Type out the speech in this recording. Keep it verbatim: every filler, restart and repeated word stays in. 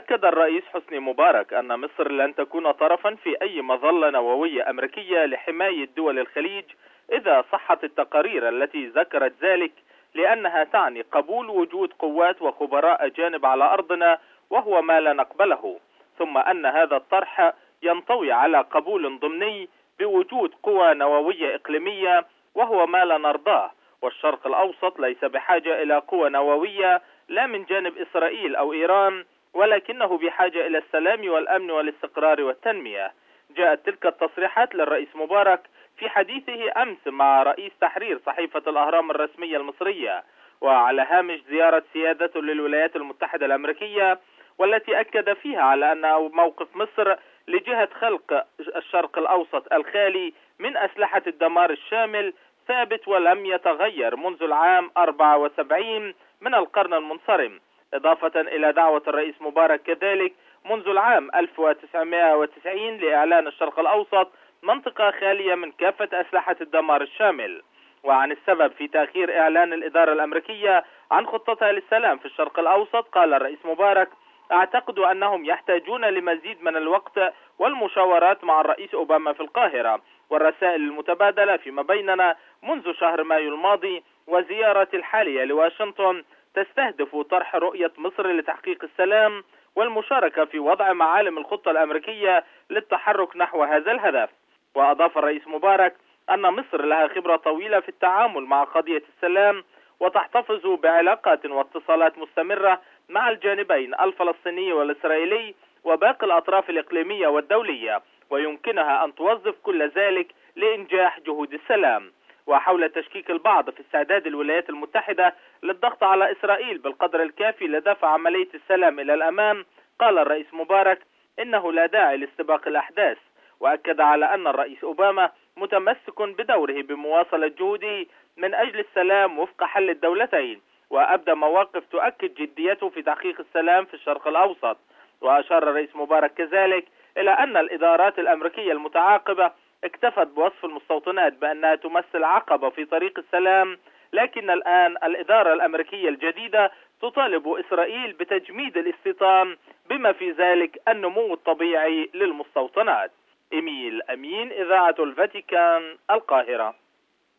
أكد الرئيس حسني مبارك أن مصر لن تكون طرفا في أي مظلة نووية أمريكية لحماية دول الخليج إذا صحت التقارير التي ذكرت ذلك، لأنها تعني قبول وجود قوات وخبراء أجانب على أرضنا، وهو ما لا نقبله، ثم أن هذا الطرح ينطوي على قبول ضمني بوجود قوى نووية إقليمية، وهو ما لا نرضاه. والشرق الأوسط ليس بحاجة إلى قوى نووية لا من جانب إسرائيل أو إيران، ولكنه بحاجة إلى السلام والأمن والاستقرار والتنمية. جاءت تلك التصريحات للرئيس مبارك في حديثه أمس مع رئيس تحرير صحيفة الأهرام الرسمية المصرية، وعلى هامش زيارة سيادته للولايات المتحدة الأمريكية، والتي أكد فيها على أن موقف مصر لجهة خلق الشرق الأوسط الخالي من أسلحة الدمار الشامل ثابت ولم يتغير منذ العام أربعة وسبعين من القرن المنصرم، إضافة إلى دعوة الرئيس مبارك كذلك منذ العام ألف وتسعمائة وتسعين لإعلان الشرق الأوسط منطقة خالية من كافة أسلحة الدمار الشامل. وعن السبب في تأخير إعلان الإدارة الأمريكية عن خطتها للسلام في الشرق الأوسط، قال الرئيس مبارك: أعتقد أنهم يحتاجون لمزيد من الوقت والمشاورات مع الرئيس أوباما في القاهرة، والرسائل المتبادلة فيما بيننا منذ شهر مايو الماضي وزيارة الحالية لواشنطن تستهدف طرح رؤية مصر لتحقيق السلام والمشاركة في وضع معالم الخطة الأمريكية للتحرك نحو هذا الهدف. وأضاف الرئيس مبارك أن مصر لها خبرة طويلة في التعامل مع قضية السلام، وتحتفظ بعلاقات واتصالات مستمرة مع الجانبين الفلسطيني والإسرائيلي وباقي الأطراف الإقليمية والدولية، ويمكنها أن توظف كل ذلك لإنجاح جهود السلام. وحول تشكيك البعض في استعداد الولايات المتحدة للضغط على إسرائيل بالقدر الكافي لدفع عملية السلام إلى الأمام، قال الرئيس مبارك إنه لا داعي لاستباق الأحداث، وأكد على أن الرئيس أوباما متمسك بدوره بمواصلة جهوده من أجل السلام وفق حل الدولتين، وأبدى مواقف تؤكد جديته في تحقيق السلام في الشرق الأوسط. وأشار الرئيس مبارك كذلك إلى أن الإدارات الأمريكية المتعاقبة اكتفت بوصف المستوطنات بأنها تمثل عقبة في طريق السلام، لكن الآن الإدارة الأمريكية الجديدة تطالب إسرائيل بتجميد الاستيطان، بما في ذلك النمو الطبيعي للمستوطنات. إيميل أمين، إذاعة الفاتيكان، القاهرة.